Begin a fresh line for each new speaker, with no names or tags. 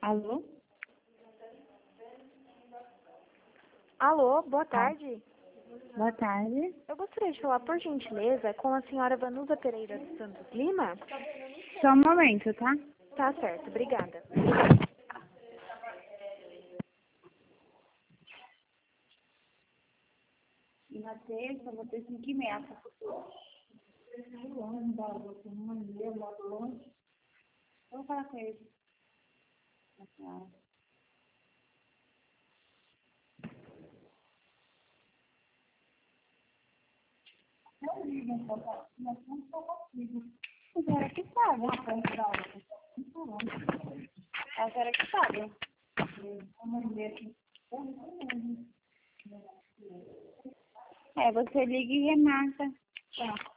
Alô?
Alô, boa tarde.
Boa tarde.
Eu gostaria de falar, por gentileza, com a senhora Vanusa Pereira dos Santos Lima.
Só um momento, tá?
Tá certo, obrigada.
E na terça, vou ter 5h30. Vou falar com ele. A senhora que sabe. A senhora que sabe. Você liga e remarca. Tá.